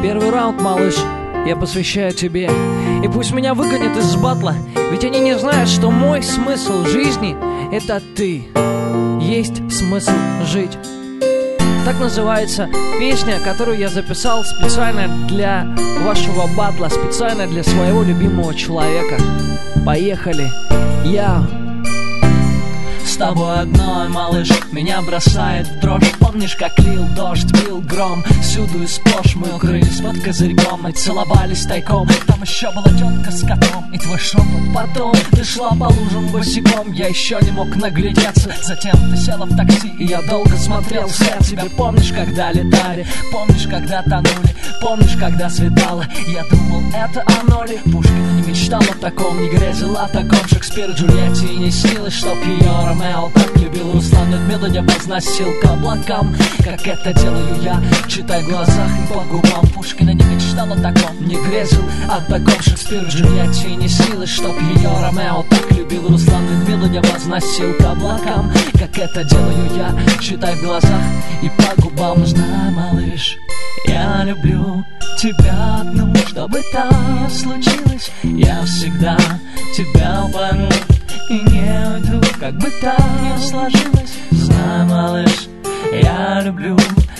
Первый раунд, малыш, я посвящаю тебе. И пусть меня выгонят из батла, ведь они не знают, что мой смысл жизни — это ты. Есть смысл жить. Так называется песня, которую я записал специально для вашего батла, специально для своего любимого человека. Поехали. Я с тобой одной, малыш, меня бросает в дрожь. Помнишь, как лил дождь, бил гром? Всюду и сплошь мы укрылись под козырьком и целовались тайком. Там еще была тетка с котом и твой шепот. Потом ты шла по лужам босиком, я еще не мог наглядеться. Затем ты села в такси, и я долго смотрел вслед тебе. Помнишь, когда летали? Помнишь, когда тонули? Помнишь, когда светало? Я думал, это оно ли? Пушкин не мечтал о таком, не грезил о таком. Шекспир Джульетте и не снилось, чтоб ее Ромео так любил Руслан. Людмилу не возносил к облакам, как это делаю я. Читай в глазах и по губам. Пушкина не мечтал о таком, не грезил о таком. Шекспир Джульетте и не снилось, чтоб ее Ромео так любил Руслан. Людмилу не возносил к облакам, как это делаю я. Читай в глазах и по губам. Знай, малыш, я люблю тебя одну, чтобы так не случилось. Я всегда тебя пойму и не уйду, как бы так ни сложилось. Знай, малыш, я люблю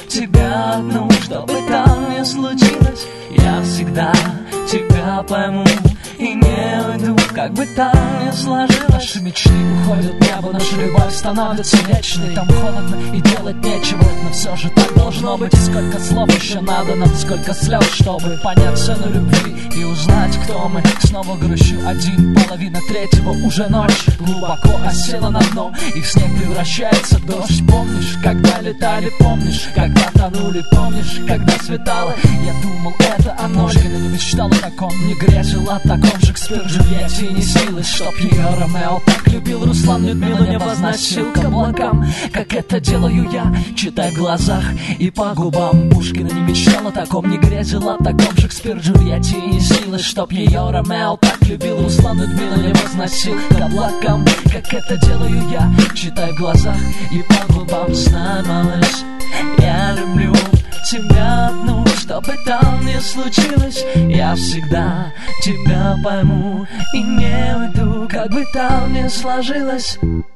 тебя одну, чтобы так не случилось. Я всегда тебя пойму и не уйду, как бы так ни сложилось. Наши мечты уходят в небо, наша любовь становится вечной. Там холодно и делать нечего, но все же так должно быть. И сколько слов еще надо нам, сколько слез, чтобы понять цену любви и узнать, кто мы. Снова грущу один, половина третьего, уже ночь. Глубоко осела на дно, и в снег превращается дождь. Помнишь, когда летали? Помнишь, когда тонули? Помнишь, когда светало? Я думал, это оно ли? Но не мечтал о таком, не грезил о таком. Шекспир Джульетте и не снилось, чтоб ее Ромео так любил Руслан. Людмилу не возносил к облакам, как это делаю я. Читай в глазах и по губам. Пушкина не мечтал о таком, не грезил о таком. Шекспир Джульетте и не снилось, чтоб ее Ромео так любил Руслан. Людмилу не возносил к облакам, как это делаю я. Читай в глазах и по губам. Знай, малыш, я люблю тебя одну, чтобы там не случилось. Я всегда тебя пойму и не уйду, как бы там ни сложилось.